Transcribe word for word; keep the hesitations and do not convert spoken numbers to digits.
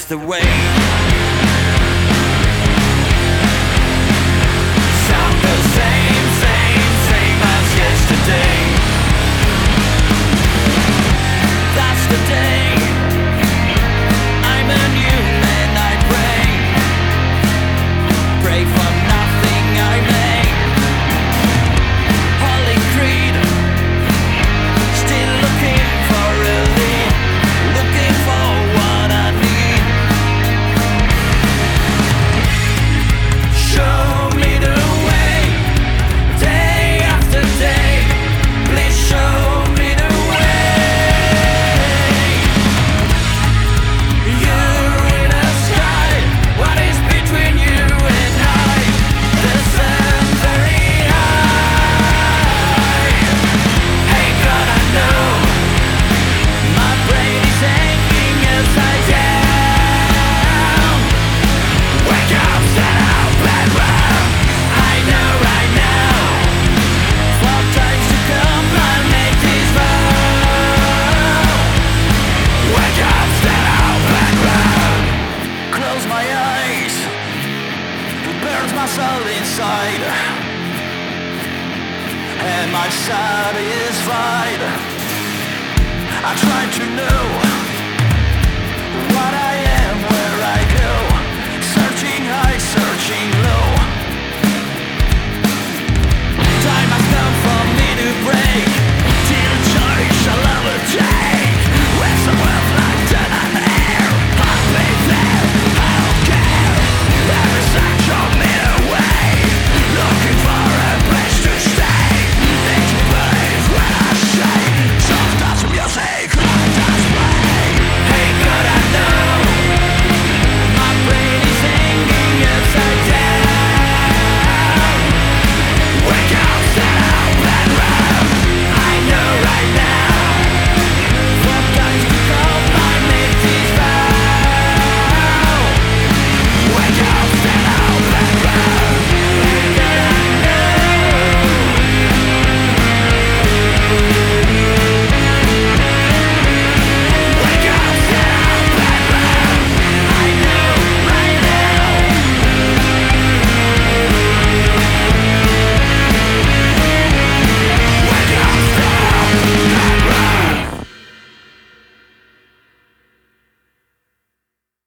that's the way. Sound the same, same, same as yesterday. That's the day I'm a new man, I pray. Pray for nothing I made. Holy Creed, still looking for a lead, looking for what I need. Show me the way, day after day. Please show me the way. You're in the sky, what is between you and I? The sun very high. Hey God, I know my brain is hanging upside down. Wake up, stand up and run. I know right now, for times to come I'll make this vow. Wake up, stand up and run. Close my eyes, it burns my soul inside. Am I satisfied? I try to know what I